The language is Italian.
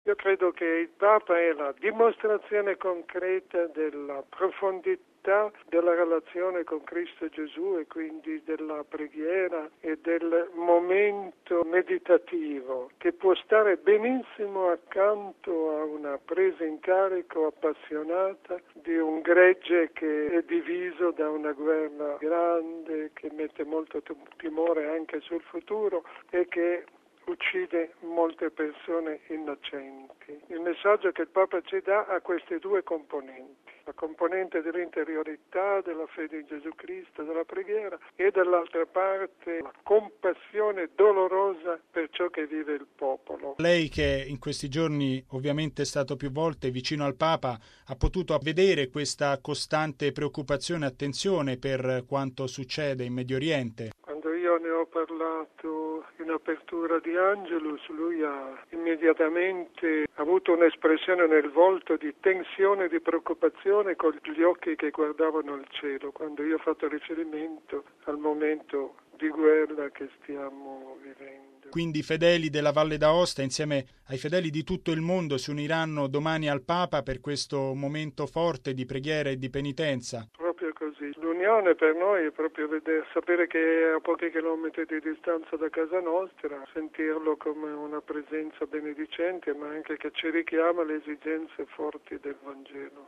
Io credo che il Papa è la dimostrazione concreta della profondità della relazione con Cristo Gesù e quindi della preghiera e del momento meditativo che può stare benissimo accanto a una presa in carico appassionata di un gregge che è diviso da una guerra grande che mette molto timore anche sul futuro e che uccide molte persone innocenti. Il messaggio che il Papa ci dà ha queste due componenti, la componente dell'interiorità, della fede in Gesù Cristo, della preghiera e dall'altra parte la compassione dolorosa per ciò che vive il popolo. Lei che in questi giorni ovviamente è stato più volte vicino al Papa ha potuto vedere questa costante preoccupazione e attenzione per quanto succede in Medio Oriente. Quando io ne ho parlato in apertura di Angelus, lui ha immediatamente avuto un'espressione nel volto di tensione e di preoccupazione con gli occhi che guardavano il cielo, quando io ho fatto riferimento al momento di guerra che stiamo vivendo. Quindi i fedeli della Valle d'Aosta insieme ai fedeli di tutto il mondo si uniranno domani al Papa per questo momento forte di preghiera e di penitenza. Proprio così. L'unione per noi è proprio sapere che è a pochi chilometri di distanza da casa nostra, sentirlo come una presenza benedicente, ma anche che ci richiama le esigenze forti del Vangelo.